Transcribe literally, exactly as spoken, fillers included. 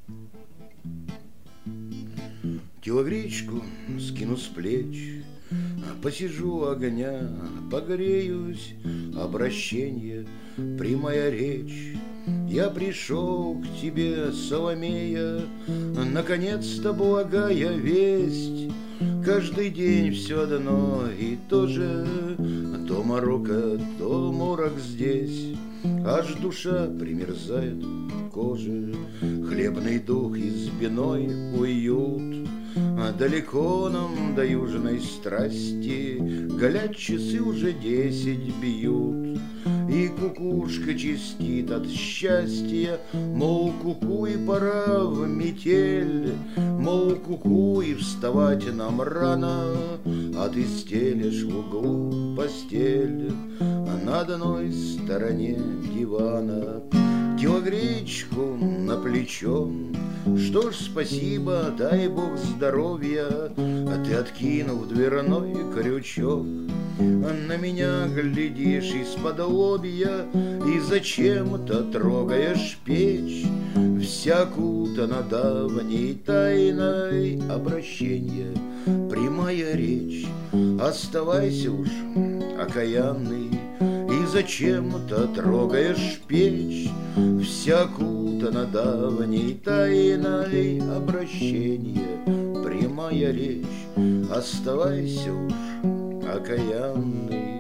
Телогречку скину с плеч, посижу огня, погреюсь, обращенье, прямая речь. Я пришел к тебе, Соломея, наконец-то благая весть. Каждый день все одно и то же, то морока, то морок здесь. Аж душа примерзает к коже, хлебный дух и спиной уют. А далеко нам до южной страсти, глядь, часы уже десять бьют. И кукушка чистит от счастья, мол, куку и пора в метель. Мол, куку и вставать нам рано, а ты стелешь в углу постель, а на одной стороне дивана телогречку на плечо. Что ж, спасибо, дай бог здоровья, а ты, откинув дверной крючок, на меня глядишь из-под лобья и зачем-то трогаешь печь. Вся кутана давней тайной, обращение, прямая речь. Оставайся уж, окаянный, и зачем-то трогаешь печь. Вся кутана давней тайной, обращение, прямая речь. Оставайся уж, окаянный.